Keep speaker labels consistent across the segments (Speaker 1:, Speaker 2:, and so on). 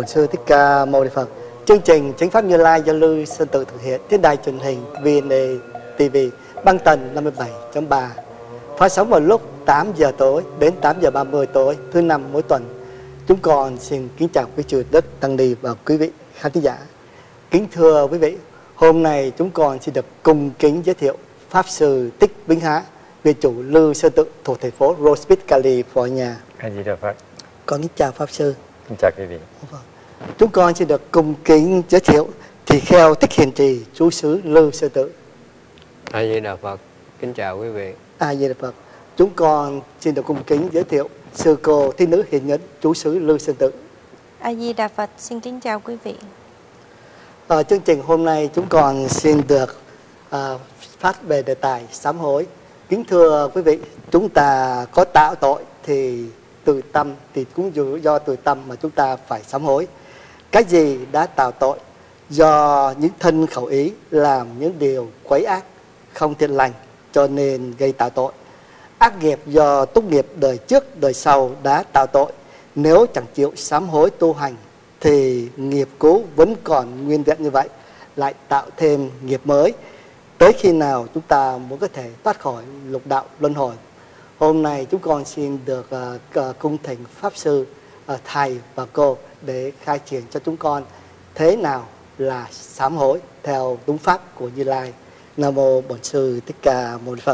Speaker 1: Sư Thích Ca Mâu Ni Phật. Chương trình Chánh Pháp Như Lai do Lưu Sơn Tự thực hiện trên đài truyền hình VNA TV băng tần 57.3, phát sóng vào lúc 8 giờ tối đến 8 giờ 30 tối thứ năm mỗi tuần. Chúng con xin kính chào quý chư Đức Tăng Ni và quý vị khán thính giả. Kính thưa quý vị, hôm nay chúng con xin được cung kính giới thiệu Pháp Sư Thích Vĩnh Há, viện chủ Lưu Sơn Tự thuộc thành phố Rose Beach, California.
Speaker 2: A Di Đà Phật.
Speaker 1: Con kính chào Pháp Sư.
Speaker 2: Kính chào quý vị.
Speaker 1: Chúng con xin được cung kính giới thiệu Tỳ Kheo Thích Hiền Trì, trú xứ Lưu Sơn Tự.
Speaker 3: A Di Đà Phật. Kính chào quý vị.
Speaker 1: A Di Đà Phật. Chúng con xin được cung kính giới thiệu Sư Cô Thiên Nữ Hiền Nhẫn, trú xứ Lưu Sơn Tự.
Speaker 4: A Di Đà Phật. Xin kính chào quý vị.
Speaker 1: Chương trình hôm nay chúng con xin được phát về đề tài sám hối. Kính thưa quý vị, chúng ta có tạo tội thì từ tâm, thì cũng do từ tâm mà chúng ta phải sám hối. Cái gì đã tạo tội? Do những thân khẩu ý làm những điều quấy ác, không thiện lành, cho nên gây tạo tội. Ác nghiệp do túc nghiệp đời trước đời sau đã tạo tội. Nếu chẳng chịu sám hối tu hành thì nghiệp cũ vẫn còn nguyên vẹn như vậy, lại tạo thêm nghiệp mới. Tới khi nào chúng ta muốn có thể thoát khỏi lục đạo luân hồi? Hôm nay chúng con xin được cung thỉnh Pháp Sư, Thầy và cô để khai triển cho chúng con thế nào là sám hối theo đúng pháp của Như Lai. Nam mô Bổn Sư Thích Ca Mâu Ni Phật.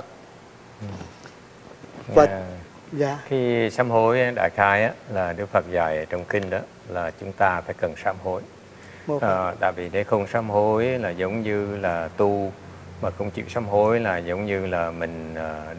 Speaker 2: Dạ. Khi sám hối đại khai á, là Đức Phật dạy trong kinh đó là chúng ta phải cần sám hối. Tại vì để không sám hối là giống như là tu, mà không chịu sám hối là giống như là mình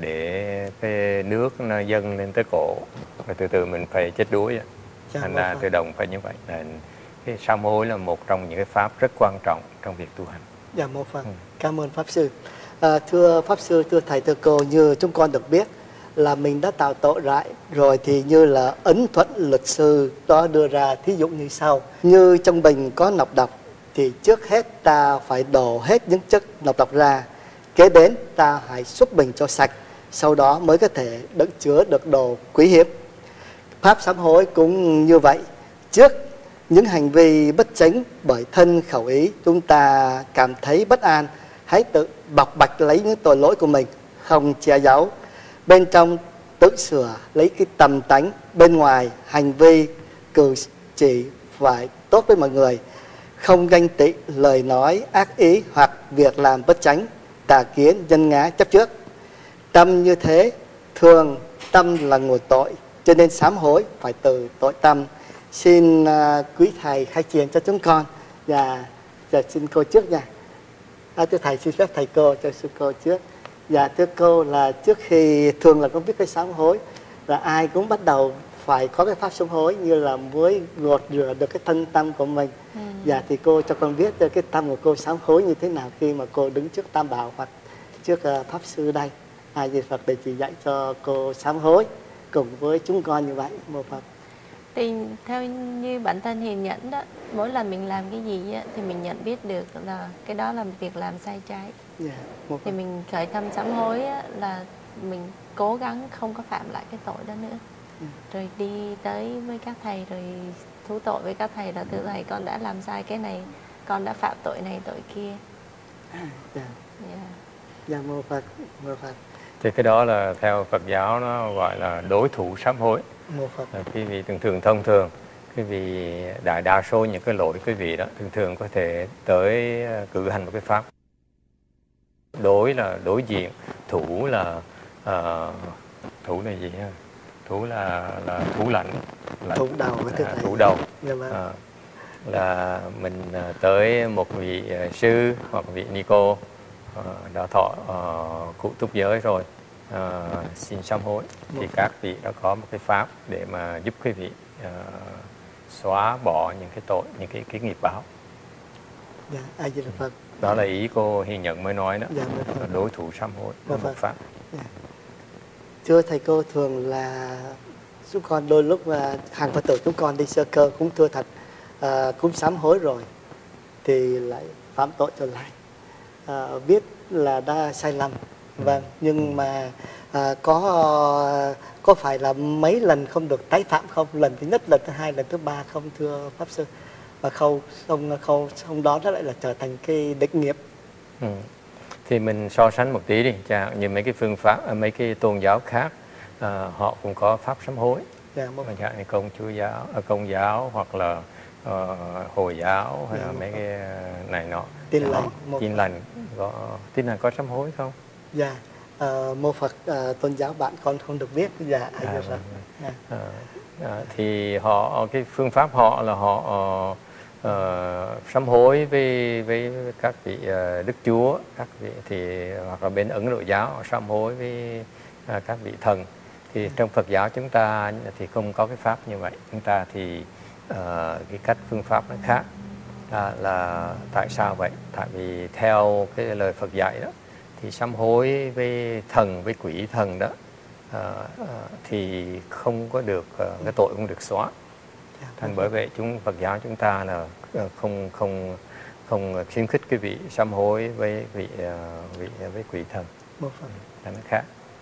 Speaker 2: để cái nước nó dâng lên tới cổ rồi từ từ mình phải chết đuối. Thành ra tự động phải như vậy. Cái sám hối là một trong những cái pháp rất quan trọng trong việc tu hành.
Speaker 1: Dạ, một phần. Cảm ơn Pháp Sư. Thưa Pháp Sư, thưa Thầy, thưa cô, như chúng con được biết là mình đã tạo tội lại rồi thì như là ấn thuận luật sư đó đưa ra thí dụ như sau. Như trong bình có nọc độc thì trước hết ta phải đổ hết những chất nọc độc ra, kế đến ta hãy xúc bình cho sạch, sau đó mới có thể đựng chứa được đồ quý hiếm. Pháp sám hối cũng như vậy. Trước những hành vi bất chánh bởi thân khẩu ý chúng ta cảm thấy bất an, hãy tự bộc bạch lấy những tội lỗi của mình, không che giấu. Bên trong tự sửa lấy cái tầm tánh, bên ngoài hành vi cử chỉ phải tốt với mọi người, không ganh tị, lời nói ác ý hoặc việc làm bất chánh, tà kiến, nhân ngã, chấp trước. Tâm như thế, thường tâm là nguồn tội, cho nên sám hối phải từ tội tâm. Xin quý Thầy khai triển cho chúng con. Và xin cô trước nha. Thưa Thầy, xin phép Thầy cô cho sư cô trước. Dạ, thưa cô, là trước khi thường là con biết cái sám hối là ai cũng bắt đầu phải có cái pháp sám hối như là mới gột rửa được cái thân tâm của mình. Dạ, thì cô cho con biết cái tâm của cô sám hối như thế nào khi mà cô đứng trước Tam Bảo hoặc trước Pháp Sư đây. Ai Di Phật để chỉ dạy cho cô sám hối cùng với chúng con như vậy. Mô Phật.
Speaker 4: Thì theo như bản thân Hiền Nhẫn đó, mỗi lần mình làm cái gì á, thì mình nhận biết được là cái đó là việc làm sai trái. Thì mình khởi tâm sám hối á, là mình cố gắng không có phạm lại cái tội đó nữa. Rồi đi tới với các thầy rồi thú tội với các thầy, là thưa thầy con đã làm sai cái này, con đã phạm tội này tội kia.
Speaker 1: Dạ, mô Phật, mô Phật.
Speaker 2: Thì cái đó là theo Phật giáo nó gọi là đối thủ sám hối. Quý vị thường thông thường quý vị đại đa số những cái lỗi quý vị đó thường có thể tới cử hành một cái pháp. Đối là đối diện, thủ là thủ là gì ha? Thủ là thủ lãnh,
Speaker 1: thủ đầu,
Speaker 2: thủ đầu. Là mình tới một vị sư hoặc vị ni cô đã thọ cụ túc giới rồi, xin sám hối, thì các vị đã có một cái pháp để mà giúp quý vị xóa bỏ những cái tội, những cái nghiệp báo.
Speaker 1: Dạ, A Di Đà Phật.
Speaker 2: Đó là ý cô Hiền Nhận mới nói đó. Dạ, đối thủ sám hối là một pháp.
Speaker 1: Dạ. Thưa thầy cô, thường là chúng con đôi lúc hàng Phật tử chúng con đi sơ cơ cũng thưa thật, cũng sám hối rồi thì lại phạm tội trở lại, biết là đã sai lầm. Vâng, nhưng mà có phải là mấy lần không được tái phạm không? Lần thứ nhất, lần thứ hai, lần thứ ba không thưa Pháp Sư? và khâu đó nó lại là trở thành cái định nghiệp.
Speaker 2: Thì mình so sánh một tí đi, chẳng như mấy cái phương pháp, mấy cái tôn giáo khác họ cũng có pháp sám hối, chẳng hạn như Công giáo hoặc là Hồi giáo hay là mấy cái này nọ. Tin lành có sám hối không?
Speaker 1: Dạ, mô Phật tôn giáo bạn con không được biết. Dạ,
Speaker 2: thì họ cái phương pháp họ là họ sám hối với các vị đức chúa, các vị thì hoặc là bên Ấn Độ giáo họ sám hối với các vị thần. Thì trong Phật giáo chúng ta thì không có cái pháp như vậy. Chúng ta thì cái cách phương pháp nó khác. Là tại sao vậy? Tại vì theo cái lời Phật dạy đó thì sám hối với thần, với quỷ thần đó thì không có được, cái tội không được xóa. Thành bởi vậy Phật giáo chúng ta là không khuyến khích cái vị sám hối với với quỷ thần. Nó khác.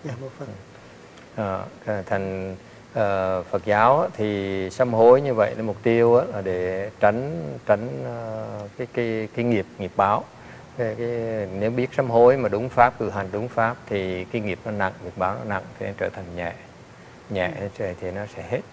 Speaker 2: Thành Phật giáo thì sám hối như vậy là mục tiêu là để tránh cái nghiệp báo. Nếu biết sám hối mà đúng pháp, cử hành đúng pháp thì cái nghiệp nó nặng, nghiệp báo nó nặng thì nó trở thành nhẹ thì nó sẽ hết.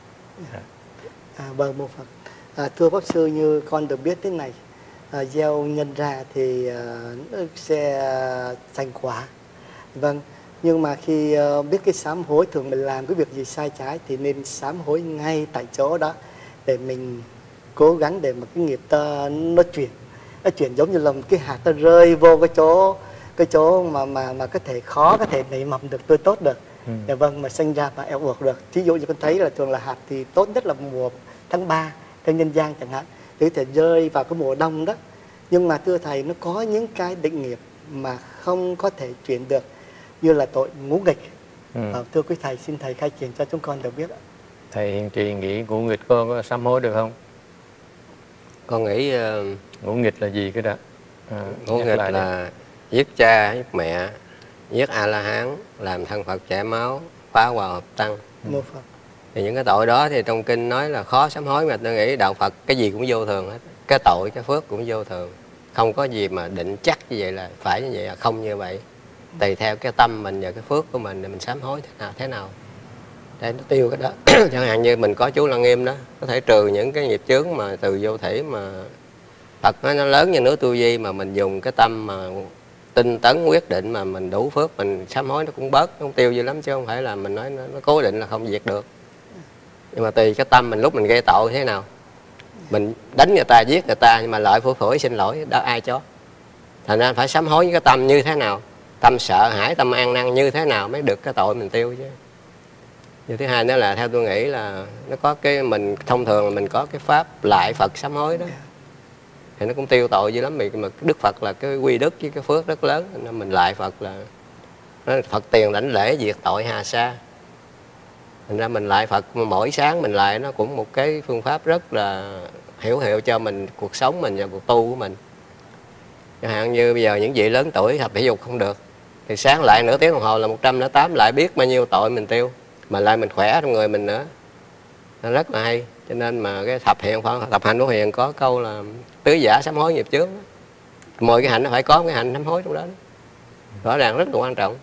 Speaker 1: Vâng, mô Phật. Thưa Pháp Sư, như con được biết thế này, gieo nhân ra thì nó sẽ thành quả. Vâng, nhưng mà khi biết cái sám hối, thường mình làm cái việc gì sai trái thì nên sám hối ngay tại chỗ đó, để mình cố gắng để mà cái nghiệp ta nó chuyển giống như là một cái hạt nó rơi vô cái chỗ mà có thể khó có thể nảy mầm được, tươi tốt được. Dạ vâng, mà sinh ra và eo uột được. Thí dụ như con thấy là thường là hạt thì tốt nhất là mùa tháng 3 theo nhân gian chẳng hạn, thì có thể rơi vào cái mùa đông đó. Nhưng mà thưa thầy, nó có những cái định nghiệp mà không có thể chuyển được, như là tội ngũ nghịch. Thưa quý thầy, xin thầy khai triển cho chúng con được biết ạ.
Speaker 2: Thầy Hiền Trì nghĩ ngũ nghịch có sám hối được không?
Speaker 3: Con nghĩ
Speaker 2: ngũ nghịch là gì cái đó?
Speaker 3: Ngũ nghịch là giết cha, giết mẹ, giết A-la-hán, làm thân Phật chảy máu, phá hòa hợp tăng. Thì những cái tội đó thì trong kinh nói là khó sám hối, mà tôi nghĩ đạo Phật cái gì cũng vô thường hết. Cái tội, cái phước cũng vô thường. Không có gì mà định chắc như vậy là phải như vậy, là không như vậy. Tùy theo cái tâm mình và cái phước của mình thì mình sám hối thế nào để nó tiêu cái đó. Chẳng hạn như mình có chú Lăng Nghiêm đó, có thể trừ những cái nghiệp chướng mà từ vô thể mà Phật nó lớn như nước tu di, mà mình dùng cái tâm mà tinh tấn quyết định mà mình đủ phước, mình sám hối nó cũng bớt, không tiêu dữ lắm, chứ không phải là mình nói nó cố định là không diệt được. Nhưng mà tùy cái tâm mình lúc mình gây tội thế nào. Mình đánh người ta, giết người ta nhưng mà lợi phủi xin lỗi đó ai cho. Thành ra phải sám hối với cái tâm như thế nào, tâm sợ hãi, tâm an năn như thế nào mới được cái tội mình tiêu chứ. Điều thứ hai nữa là theo tôi nghĩ là nó có cái mình thông thường là mình có cái pháp lại Phật sám hối đó, thì nó cũng tiêu tội dữ lắm. Mà Đức Phật là cái quy đức với cái phước rất lớn, nên mình lại Phật là Phật tiền đảnh lễ diệt tội hà sa. Thành ra mình lại Phật mỗi sáng mình lại, nó cũng một cái phương pháp rất là hữu hiệu cho mình, cuộc sống mình và cuộc tu của mình. Chẳng hạn như bây giờ những vị lớn tuổi tập thể dục không được, thì sáng lại nửa tiếng đồng hồ là 108, lại biết bao nhiêu tội mình tiêu, mà lại mình khỏe trong người mình nữa. Nó rất là hay. Cho nên mà cái thập hạnh của Hiền có câu là tứ giả sám hối nghiệp chướng. Mỗi cái hạnh nó phải có cái hạnh sám hối trong đó. Rõ ràng rất là quan trọng.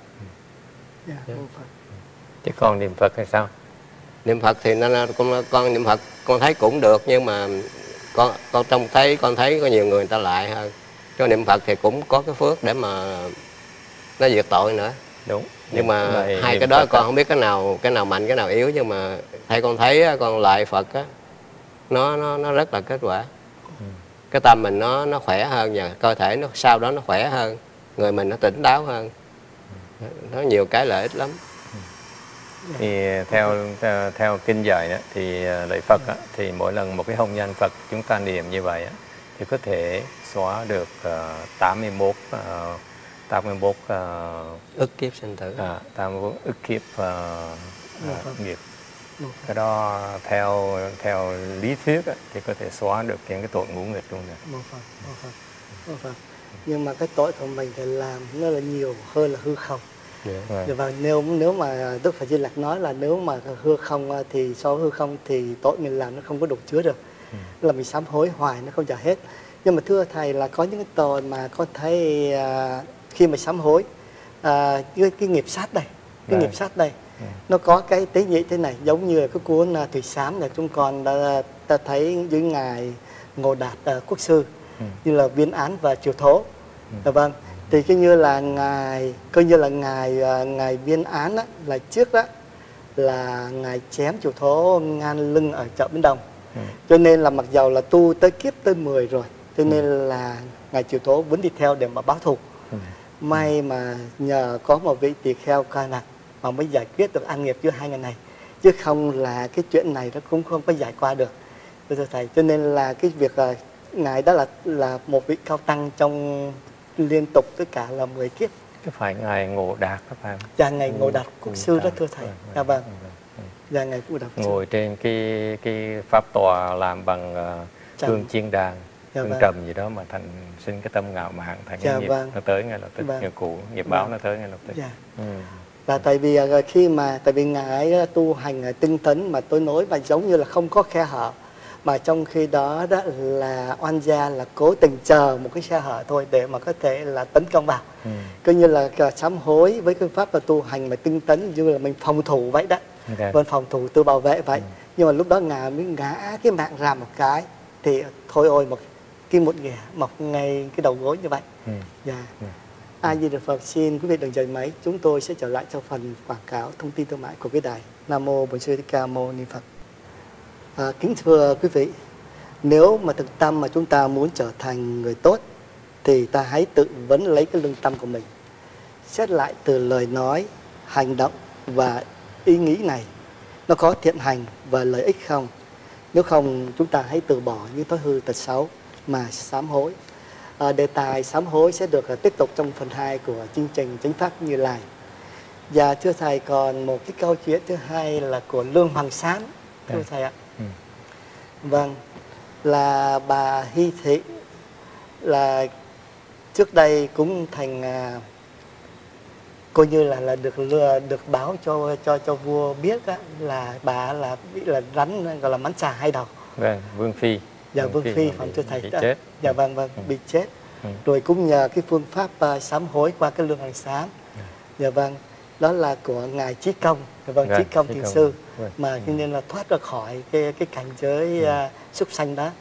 Speaker 2: Chứ còn niệm Phật hay sao?
Speaker 3: Niệm Phật thì con niệm Phật con thấy cũng được, nhưng mà con thấy có nhiều người ta lại hơn. Cho niệm Phật thì cũng có cái phước để mà nó diệt tội nữa.
Speaker 2: Đúng.
Speaker 3: Nhưng mà hai cái đó con không biết cái nào mạnh cái nào yếu, nhưng mà theo con thấy con lại Phật á, nó rất là kết quả. Cái tâm mình nó khỏe hơn, và cơ thể nó sau đó nó khỏe hơn, người mình nó tỉnh táo hơn. Nó nhiều cái lợi ích lắm.
Speaker 2: Thì theo kinh dạy đó, thì lạy Phật đó, thì mỗi lần một cái hồng danh Phật chúng ta niệm như vậy đó, thì có thể xóa được 81
Speaker 3: ức kiếp sinh tử,
Speaker 2: 81 ức kiếp nghiệp. Cái đó theo lý thuyết đó, thì có thể xóa được những cái tội ngũ nghịch luôn rồi.
Speaker 1: Nhưng mà cái tội của mình phải làm nó là nhiều hơn là hư không. Và nếu mà Đức Phật Di Lặc nói là nếu mà hư không thì so với hư không thì tội mình làm nó không có đủ chứa được. là mình sám hối hoài nó không trả hết. Nhưng mà thưa thầy là có những cái tội mà con thấy khi mà sám hối cái nghiệp sát đây, cái nghiệp sát đây nó có cái tế nhị thế này, giống như cái cuốn Thủy Sám này chúng con ta thấy dưới ngài Ngộ Đạt Quốc sư như là viên án và triều thố. Vâng, thì coi như là ngài viên án á, là trước đó là ngài chém triều thố ngang lưng ở chợ Bến Đồng. Cho nên là mặc dầu là tu tới kiếp tới 10 rồi, cho nên là ngài triều thố vẫn đi theo để mà báo thù. May mà nhờ có một vị tỳ kheo ca nặc mà mới giải quyết được an nghiệp giữa hai người này, chứ không là cái chuyện này nó cũng không có giải qua được, thưa thầy. Cho nên là cái việc ngài đó là một vị cao tăng trong liên tục tất cả là 10 kiếp.
Speaker 2: Cái phải ngài Ngộ Đạt đó phải không?
Speaker 1: Dạ, ngài Ngộ Đạt Quốc sư đó thưa thầy. Dạ vâng. Dạ, ngài Ngộ Đạt
Speaker 2: ngồi trên cái pháp tòa làm bằng hương chiên đàn, hương trầm gì đó mà thành sinh cái tâm ngạo mạn, thành cái nghiệp nó tới ngay lập tức, nghiệp cũ, nghiệp báo nó tới ngay lập tức.
Speaker 1: Là tại vì ngài tu hành tinh tấn mà tôi nói, và giống như là không có khe hở, mà trong khi đó đó là oan gia là cố tình chờ một cái khe hở thôi để mà có thể là tấn công vào. Coi như là sám hối với phương pháp là tu hành mà tinh tấn, như là mình phòng thủ vậy đó. Vâng, phòng thủ tự bảo vệ vậy. Nhưng mà lúc đó ngài mới ngã cái mạng ra một cái thì thôi ôi, một ghẻ mọc ngay cái đầu gối như vậy. A Di Đà Phật. Xin quý vị đừng dời máy, chúng tôi sẽ trở lại cho phần quảng cáo thông tin thương mại của cái đài. Nam mô Bổn Sư Thích Ca Mâu Ni Phật. Kính thưa quý vị, nếu mà thực tâm mà chúng ta muốn trở thành người tốt thì ta hãy tự vấn lấy cái lương tâm của mình, xét lại từ lời nói, hành động và ý nghĩ này nó có thiện hành và lợi ích không. Nếu không, chúng ta hãy từ bỏ những thói hư tật xấu mà sám hối. Đề tài sám hối sẽ được tiếp tục trong phần 2 của chương trình Chánh Pháp Như Lai. Và thưa thầy, còn một cái câu chuyện thứ hai là của Lương Hoàng Sán, thưa thầy ạ. Vâng, là bà Hy Thị là trước đây cũng thành coi như là được báo cho vua biết á, là bà là bị là rắn gọi là mãn xà 2 đầu.
Speaker 2: Vâng, Vương Phi.
Speaker 1: Dạ, Vương Phi phạm thưa thầy.
Speaker 2: Bị chết.
Speaker 1: Dạ vâng, bị chết. Rồi cũng nhờ cái phương pháp sám hối qua cái Lương Hoàng Sán. Dạ vâng, đó là của ngài Chí Công. Dạ vâng, Chí Công Thiền sư mà cho nên là thoát ra khỏi cái cảnh giới súc sanh đó.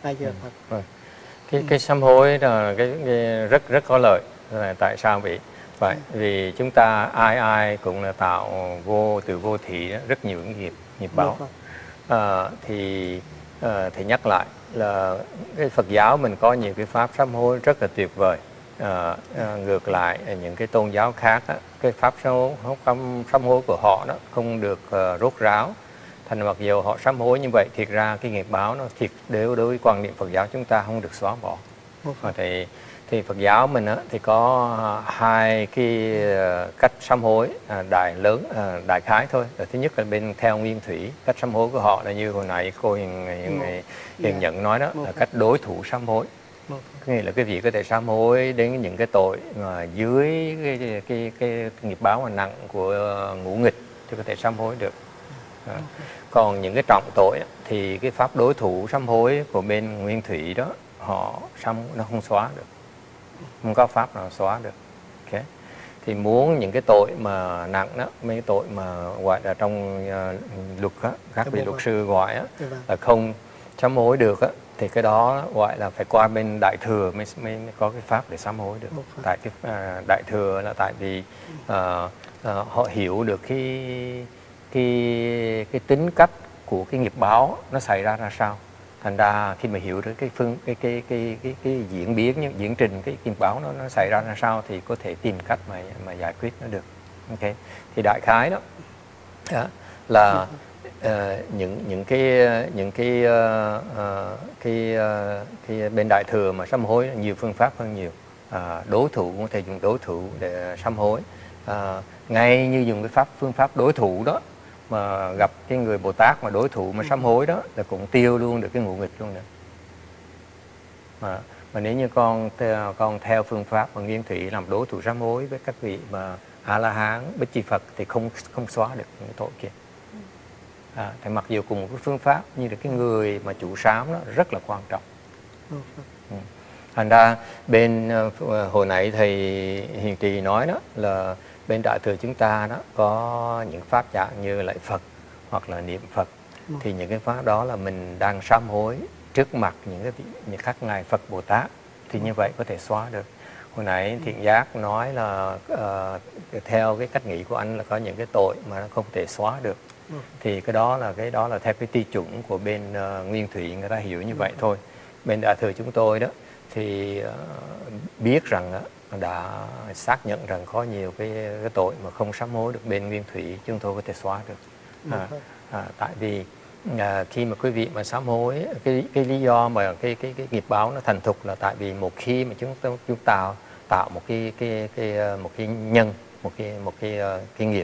Speaker 2: Cái sám hối là cái rất rất có lợi. Tại sao vậy? Vậy vì chúng ta ai cũng là tạo từ vô thỉ rất nhiều nghiệp báo. Thì nhắc lại là cái Phật giáo mình có nhiều cái pháp sám hối rất là tuyệt vời. Ngược lại những cái tôn giáo khác á, cái pháp sám hối của họ đó không được rốt ráo. Thành mặc dù họ sám hối như vậy, thiệt ra cái nghiệp báo nó thiệt đối với quan niệm Phật giáo chúng ta không được xóa bỏ. Thì Phật giáo mình á, thì có 2 cái cách sám hối đại khái thôi. Thứ nhất là bên theo nguyên thủy, cách sám hối của họ là như hồi nãy cô Hiền Nhận nói đó, là cách đối thủ sám hối. Nghĩa là cái vị có thể sám hối đến những cái tội mà dưới cái nghiệp báo mà nặng của ngũ nghịch thì có thể sám hối được. Còn những cái trọng tội thì cái pháp đối thủ sám hối của bên nguyên thủy đó nó không xóa được, không có pháp nào xóa được. Thì muốn những cái tội mà nặng đó, mấy cái tội mà gọi là trong luật á, các vị luật sư gọi á, là không sám hối được á, thì cái đó gọi là phải qua bên Đại Thừa mới có cái pháp để sám hối được. Tại cái Đại Thừa là tại vì họ hiểu được cái tính cách của cái nghiệp báo nó xảy ra sao. Thành ra khi mà hiểu được cái diễn trình cái nghiệp báo nó xảy ra sao thì có thể tìm cách mà giải quyết nó được. Thì đại khái đó là những cái bên Đại Thừa mà sám hối nhiều phương pháp hơn nhiều. Đối thủ cũng có thể dùng đối thủ để sám hối. Ngay như dùng cái phương pháp đối thủ đó mà gặp cái người Bồ Tát mà đối thủ mà sám hối đó là cũng tiêu luôn được cái ngũ nghịch luôn nữa. Mà nếu như con theo phương pháp mà nguyên thủy làm đối thủ sám hối với các vị mà A La Hán, Bích Chi Phật thì không xóa được những tội kia. Thì mặc dù cùng một cái phương pháp nhưng cái người mà chủ sám đó rất là quan trọng. Thành ra bên hồi nãy thầy Hiền Trì nói đó là bên Đại thừa chúng ta đó có những pháp dạng như lạy Phật hoặc là niệm Phật. Thì những cái pháp đó là mình đang sám hối trước mặt những các ngài Phật Bồ Tát, thì như vậy có thể xóa được. Hồi nãy Thiện Giác nói là theo cái cách nghĩ của anh là có những cái tội mà nó không thể xóa được. Thì cái đó là theo cái tiêu chuẩn của bên Nguyên Thủy người ta hiểu như vậy thôi. Bên Đại thừa chúng tôi đó thì biết rằng đã xác nhận rằng có nhiều cái tội mà không sám hối được bên Nguyên Thủy chúng tôi có thể xóa được. Tại vì khi mà quý vị mà sám hối, cái lý do mà cái nghiệp báo nó thành thục là tại vì một khi mà chúng ta tạo một cái nhân, một cái nghiệp,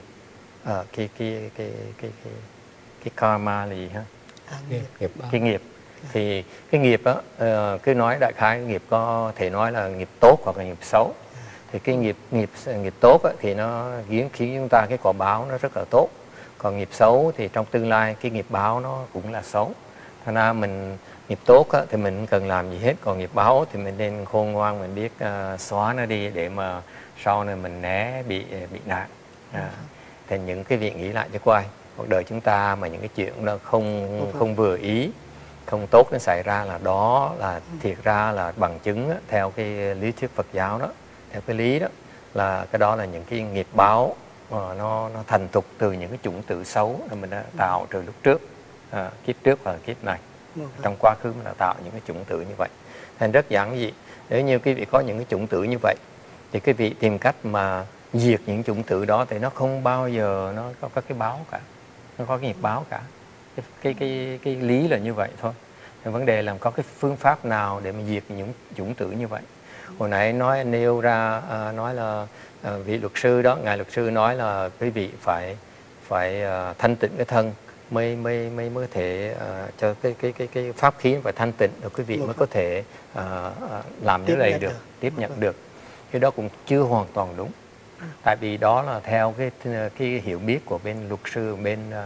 Speaker 2: cái karma là gì ha? Cái nghiệp. Thì cái nghiệp á, cứ nói đại khái cái nghiệp có thể nói là nghiệp tốt hoặc là nghiệp xấu. Thì cái nghiệp tốt á, thì nó khiến chúng ta cái quả báo nó rất là tốt. Còn nghiệp xấu thì trong tương lai cái nghiệp báo nó cũng là xấu. Thành ra mình nghiệp tốt á, thì mình không cần làm gì hết. Còn nghiệp báo thì mình nên khôn ngoan, mình biết xóa nó đi để mà sau này mình né bị nạn. Thì những cái việc nghĩ lại cho coi cuộc đời chúng ta mà những cái chuyện đó không vừa ý, không tốt nó xảy ra là đó là thiệt ra là bằng chứng á, theo cái lý thuyết Phật giáo đó, theo cái lý đó là cái đó là những cái nghiệp báo nó thành tục từ những cái chủng tử xấu mà mình đã tạo từ lúc trước, kiếp trước và kiếp này. Trong quá khứ mình đã tạo những cái chủng tử như vậy. Thành rất giản dị. Nếu như quý vị có những cái chủng tử như vậy thì quý vị tìm cách mà diệt những chủng tử đó thì nó không bao giờ nó có các cái báo cả, nó có cái nghiệp báo cả. Cái lý là như vậy thôi. Thì vấn đề là có cái phương pháp nào để mà diệt những chủng tử như vậy. Hồi nãy nêu ra nói là vị luật sư đó, ngài luật sư nói là quý vị phải thanh tịnh cái thân mới có thể cho cái pháp khí phải thanh tịnh rồi quý vị mới có thể làm như này được, tiếp nhận được. Cái đó cũng chưa hoàn toàn đúng. Tại vì đó là theo cái hiểu biết của bên luật sư,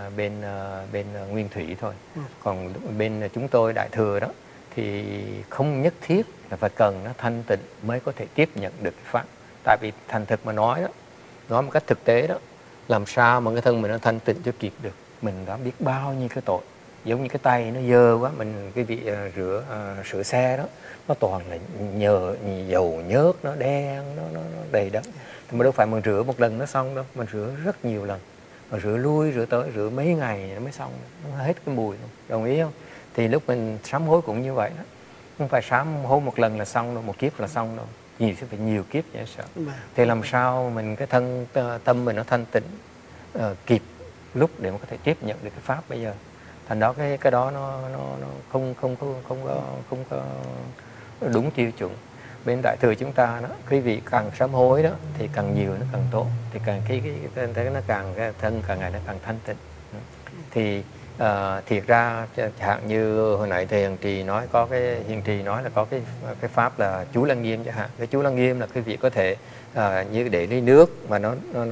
Speaker 2: bên Nguyên Thủy thôi. Còn bên chúng tôi Đại thừa đó thì không nhất thiết là phải cần nó thanh tịnh mới có thể tiếp nhận được cái pháp. Tại vì thành thực mà nói đó, nói một cách thực tế đó, làm sao mà cái thân mình nó thanh tịnh cho kịp được. Mình đã biết bao nhiêu cái tội, giống như cái tay nó dơ quá, cái vị sửa xe đó, nó toàn là dầu nhớt, nó đen, nó đầy đất. Thì mà đâu phải mình rửa một lần nó xong đâu, mình rửa rất nhiều lần, mà rửa lui rửa tới rửa mấy ngày nó mới xong, nó hết cái mùi luôn. Đồng ý không? Thì lúc mình sám hối cũng như vậy đó, không phải sám hối một lần là xong đâu, một kiếp là xong đâu, sẽ phải nhiều kiếp vậy sợ. Thì làm sao mình cái tâm mình nó thanh tịnh kịp lúc để mà có thể tiếp nhận được cái pháp bây giờ. Thành đó cái đó nó không có đúng tiêu chuẩn. Bên Đại thừa chúng ta đó, quý vị càng sám hối đó thì càng nhiều nó càng tốt, thì càng cái nó càng cái thân càng ngày nó càng thanh tịnh. Thì thiệt ra chẳng hạn như hồi nãy thầy Hiền Trì nói, có cái Hiền Trì nói là có cái pháp là chú Lăng Nghiêm chẳng hạn. Cái chú Lăng Nghiêm là quý vị có thể như để ly nước mà nó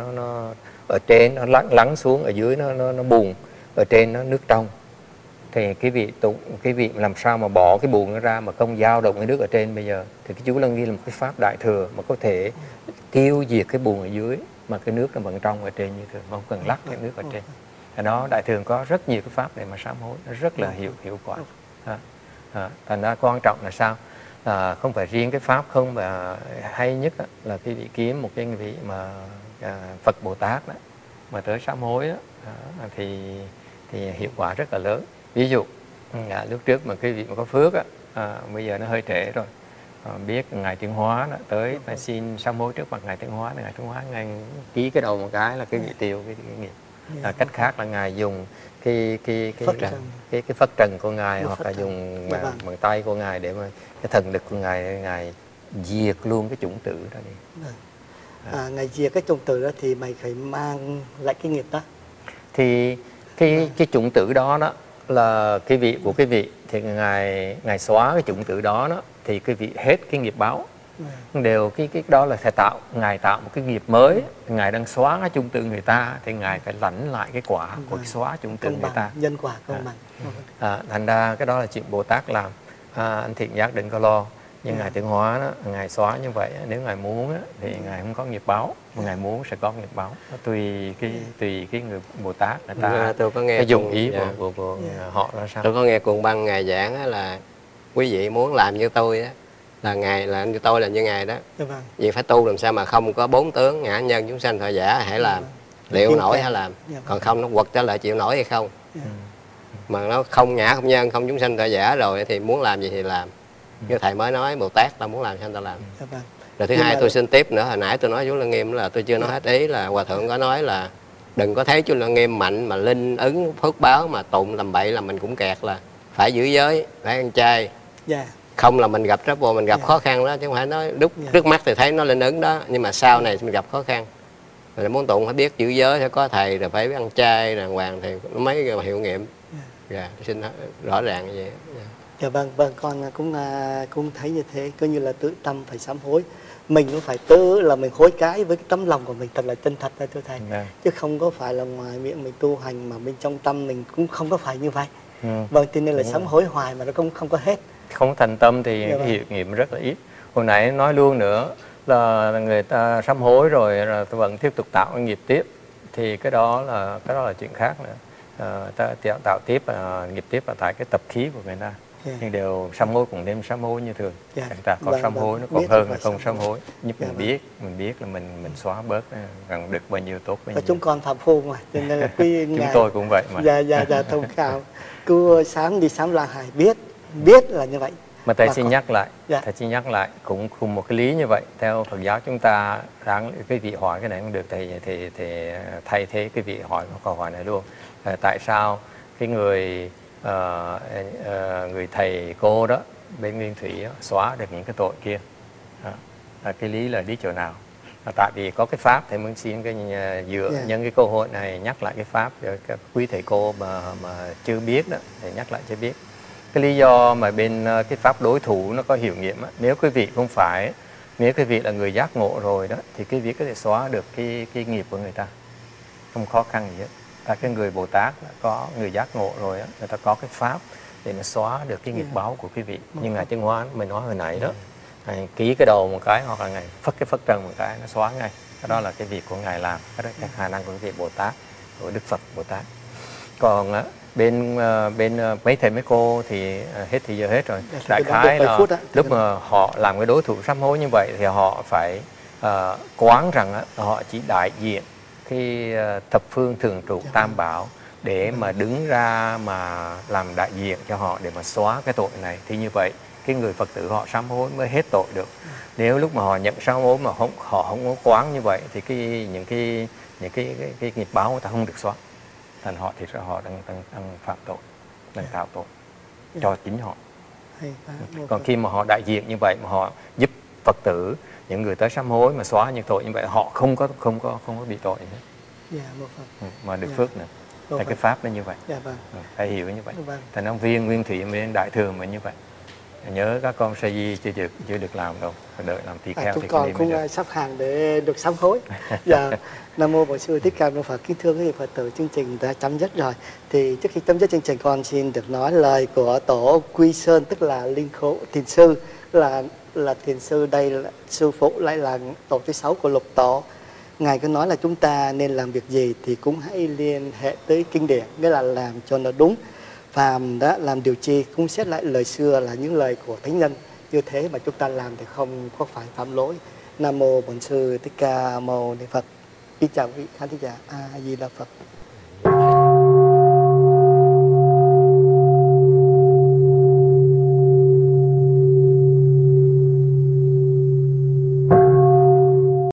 Speaker 2: ở trên nó lắng xuống, ở dưới nó bùn, ở trên nó nước trong. Thì cái vị làm sao mà bỏ cái bùn nó ra mà không dao động cái nước ở trên bây giờ. Thì cái chú Lăng Nghiêm là một cái pháp Đại thừa mà có thể tiêu diệt cái bùn ở dưới mà cái nước nó vẫn trong ở trên như thường, không cần lắc cái nước ở trên. Đó, Đại thừa có rất nhiều cái pháp để mà sám hối, nó rất là hiệu quả. Thành ra quan trọng là sao? Không phải riêng cái pháp không, mà hay nhất là cái vị kiếm một cái vị mà Phật Bồ Tát đó, mà tới sám hối đó, thì hiệu quả rất là lớn. Ví dụ lúc trước mà cái vị mà có phước á, bây giờ nó hơi trễ rồi, biết ngài Tiến Hóa đó, tới phải xin sám hối trước mặt ngài Tiến Hóa, ngài Tiến Hóa ngài ký cái đầu một cái là cái vị tiêu cái nghiệp. Cách khác là ngài dùng cái phất trần của ngài, hoặc là dùng bàn tay của ngài để mà cái thần lực của ngài diệt luôn cái chủng tử đó đi.
Speaker 1: Ngài diệt cái chủng tử đó thì mày phải mang lại cái nghiệp đó.
Speaker 2: Thì cái chủng tử đó là cái vị của cái vị, thì ngài xóa cái chủng tử đó thì cái vị hết cái nghiệp báo. Đều cái đó là Ngài tạo một cái nghiệp mới, Ngài đang xóa cái chung tự người ta thì Ngài phải lãnh lại cái quả của cái xóa chung tự người ta.
Speaker 1: Nhân quả công bằng.
Speaker 2: Thành ra cái đó là chuyện Bồ Tát làm. Anh Thiện Giác đừng có lo. Nhưng Ngài Tiến Hóa đó, Ngài xóa như vậy, nếu Ngài muốn đó, thì Ngài không có nghiệp báo, mà Ngài muốn sẽ có nghiệp báo. Tùy cái người Bồ Tát người ta
Speaker 3: tôi có nghe
Speaker 2: cái dụng ý của họ ra sao.
Speaker 3: Tôi có nghe Cuồng Băng Ngài giảng là quý vị muốn làm như tôi á, là Ngài là như tôi là như Ngài đó. Vì phải tu làm sao mà không có 4 tướng ngã nhân chúng sanh thọ giả hãy làm. Liệu nổi hãy làm. Còn không nó quật trở lại chịu nổi hay không. Mà nó không ngã không nhân không chúng sanh thọ giả rồi thì muốn làm gì thì làm. Như thầy mới nói Bồ Tát ta muốn làm sao ta làm. Rồi thứ hai tôi xin tiếp nữa, hồi nãy tôi nói chú Lăng Nghiêm là tôi chưa nói hết ý, là Hòa Thượng có nói là đừng có thấy chú Lăng Nghiêm mạnh mà linh ứng phước báo mà tụng làm bậy là mình cũng kẹt, là phải giữ giới, phải ăn chay. Không là mình gặp trouble, mình gặp khó khăn đó, chứ không phải nói lúc trước mắt thì thấy nó linh ứng đó, nhưng mà sau này mình gặp khó khăn. Mình muốn tụng phải biết giữ giới, phải có thầy, rồi phải biết ăn chay đàng hoàng thì nó mới hiệu nghiệm. Xin rõ ràng như vậy.
Speaker 1: Dạ vâng, con cũng thấy như thế, coi như là tự tâm phải sám hối. Mình cũng phải tự là mình hối cái với cái tấm lòng của mình thật là chân thật thôi thưa thầy. Chứ không có phải là ngoài miệng mình tu hành mà bên trong tâm mình cũng không có phải như vậy. Vâng, cho nên là sám hối hoài mà nó không có hết.
Speaker 2: Không thành tâm thì cái hiệu nghiệm rất là ít. Hồi nãy nói luôn nữa là người ta sám hối rồi vẫn tiếp tục tạo nghiệp tiếp, thì cái đó là chuyện khác nữa. Ta tạo tiếp nghiệp tiếp là tại cái tập khí của người ta. Nhưng đều sám hối cũng nên sám hối như thường. Chúng ta có sám hối nó còn hơn là không sám hối. Giúp mình biết là mình xóa bớt gần được bao nhiêu tốt bao nhiêu.
Speaker 1: Chúng con phạm phu mà, cho nên là
Speaker 2: chúng tôi cũng vậy mà.
Speaker 1: Dạ thông cảm. Cứ sám đi sám lại hài biết là như vậy.
Speaker 2: Mà thầy xin nhắc lại cũng cùng một cái lý như vậy. Theo Phật giáo chúng ta, cái vị hỏi cái này cũng được, thì thay thế cái vị hỏi câu hỏi này luôn. Tại sao cái người thầy cô đó bên Nguyên Thủy đó, xóa được những cái tội kia? Cái lý là đi chỗ nào? Tại vì có cái pháp, thầy muốn xin dựa nhân cái cơ hội này nhắc lại cái pháp cho các quý thầy cô mà chưa biết đó, thì nhắc lại chưa biết. Cái lý do mà bên cái pháp đối thủ nó có hiệu nghiệm á, nếu quý vị là người giác ngộ rồi đó, thì quý vị có thể xóa được cái nghiệp của người ta, không khó khăn gì hết. Cái người Bồ Tát có người giác ngộ rồi á, người ta có cái pháp để nó xóa được cái nghiệp báo của quý vị. Nhưng Ngài Tiến Hóa mình nói hồi nãy đó, Ngài ký cái đầu một cái hoặc là Ngài phất trần một cái nó xóa ngay. Cái đó là cái việc của Ngài làm, cái đó là khả năng của vị Bồ Tát, của Đức Phật Bồ Tát. Còn bên mấy thầy mấy cô thì hết thì giờ hết rồi. Đại khái là lúc mà họ làm cái đối thủ sám hối như vậy thì họ phải quán rằng họ chỉ đại diện cái thập phương thường trụ tam bảo để mà đứng ra mà làm đại diện cho họ để mà xóa cái tội này. Thì như vậy cái người Phật tử họ sám hối mới hết tội được. Nếu lúc mà họ nhận sám hối mà họ không có quán như vậy thì những cái nghiệp báo người ta không được xóa. Thành họ thì họ đang phạm tội, đang tạo tội cho chính họ. Còn khi mà họ đại diện như vậy mà họ giúp Phật tử, những người tới sám hối mà xóa những tội như vậy, họ không có bị tội hết. Mà được phước nữa. Tại cái pháp nó như vậy. Phải hiểu như vậy. Thành ông Viên Nguyên Thủy bên Đại Thừa mà như vậy. Nhớ các con sa di chưa được làm đâu, phải đợi làm tỳ kheo thì
Speaker 1: con cũng sắp hàng để được sám hối. Nam mô Bổn Sư Thích Ca Mâu Ni Phật. Kính thưa quý vị Phật tử, chương trình đã chấm dứt rồi. Thì trước khi chấm dứt chương trình, con xin được nói lời của tổ Quy Sơn, tức là Linh Khổ Thiền Sư, là thiền sư đây, là sư phụ lại là tổ thứ 6 của Lục Tổ. Ngài cứ nói là chúng ta nên làm việc gì thì cũng hãy liên hệ tới kinh điển, nghĩa là làm cho nó đúng. Phàm đã làm điều chi cũng xét lại lời xưa là những lời của thánh nhân, như thế mà chúng ta làm thì không có phải phạm lỗi. Nam mô Bổn Sư Thích Ca Mâu Ni Phật. Kính chào quý khán thính giả. A Di Đà Phật.